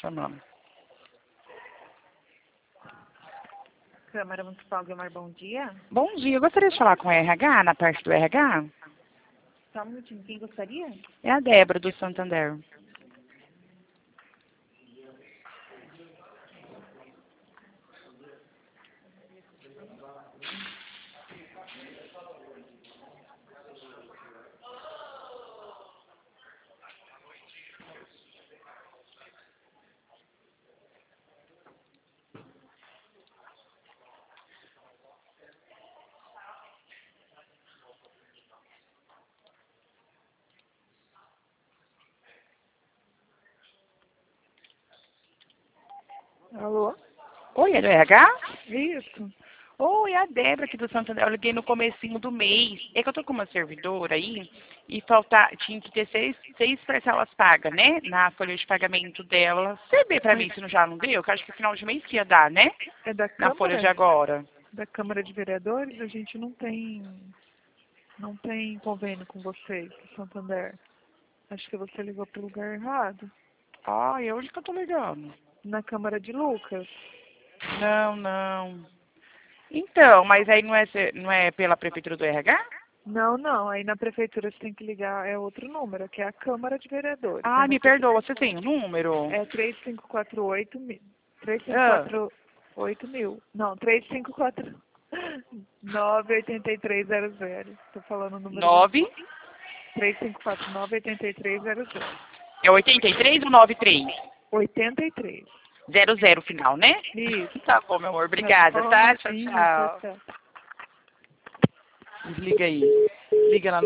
chamando. Câmara Municipal Guilmar, bom dia. Bom dia, eu gostaria de falar com o RH, na parte do RH. Só um minutinho, quem gostaria? É a Débora, do Santander. Alô? Oi, é do RH? Isso. Oi, é a Débora aqui do Santander. Eu liguei no comecinho do mês. É que eu tô com uma servidora aí e tinha que ter seis parcelas pagas, né? Na folha de pagamento dela. Você vê pra mim se não já não deu? Que eu acho que final de mês que ia dar, né? É da Na folha de Câmara? agora. Da Câmara de Vereadores? A gente não tem convênio com vocês, Santander. Acho que você ligou para o lugar errado. Ai, onde que eu tô ligando? Na Câmara de Lucas. Não, não. Então, mas aí não é pela prefeitura do RH? Não. Aí na prefeitura você tem que ligar, é outro número, que é a Câmara de Vereadores. Ah, me perdoa, você tem o número? É 3548 mil. Ah, 3548 mil. Não, 3549 8300. Tô falando o número da 9? 3549 8300. É 83 ou 93? 83. 00 final, né? Isso. Tá bom, meu amor. Tá Obrigada, bom, tá? Tchau, imagina, tchau. tchau. Desliga aí. Liga lá.